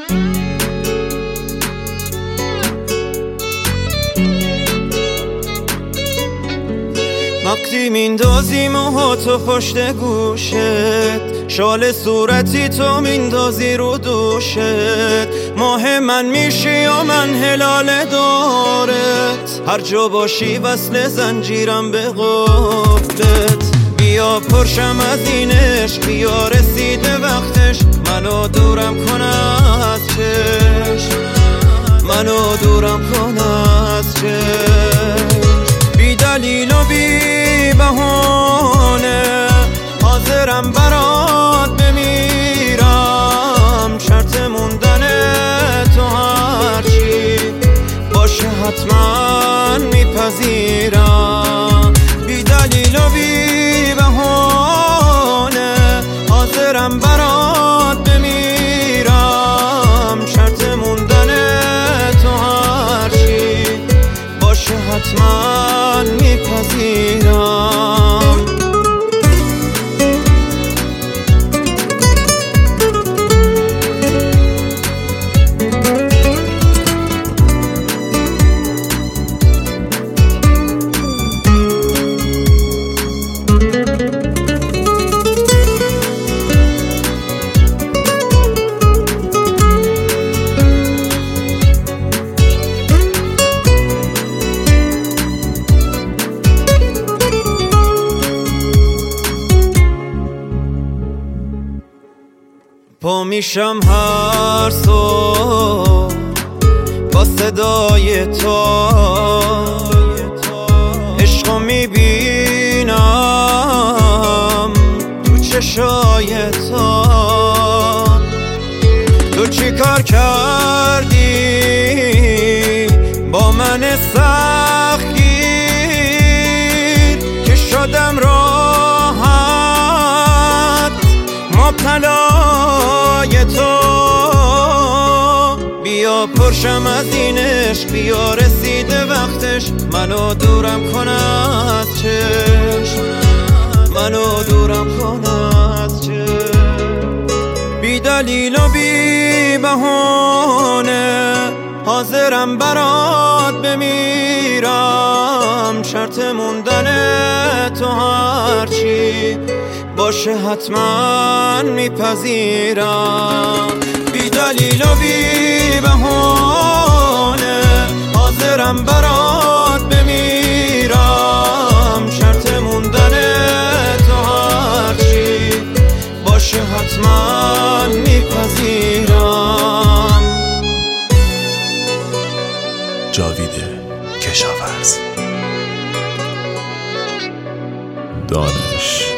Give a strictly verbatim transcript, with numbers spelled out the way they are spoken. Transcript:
وقتی میندازی موهاتو پشت گوشت، شال صورتی تو میندازی رو دوشت، ماه من میشی و من هلال دارت، هر جا باشی وصل زنجیرم به قبلت. بیا پرشم از این عشق، بیا رسیده وقتش، منو دورم کن از چشم، منو دورم کن از چشم. بی دلیل و بی بهانه حاضرم برات بمیرم، شرط موندن تو هرچی باشه حتما میپذیرم. بی دلیل و بی بهانه حاضرم برات بمیرم، شرط موندن تو هرچی باشه حتما میپذیرم. پا میشم هر صبح با صدای تو، عشقو میبینم تو چشای تو. تو چی کار کردی با من سختگیر که شدم راحت مبتلای تو. بیا پرشم از این عشق، بیا رسیده وقتش، منو دورم کن از چشم، منو دورم کن از چشم. بی دلیل و بی بهانه حاضرم برات بمیرم، شرط موندن تو هرچی باشه حتما میپذیرم. بی دلیل و بی بهانه حاضرم برات بمیرم، شرط موندن تو هرچی باشه حتما میپذیرم. جاوید کشاورز. دانش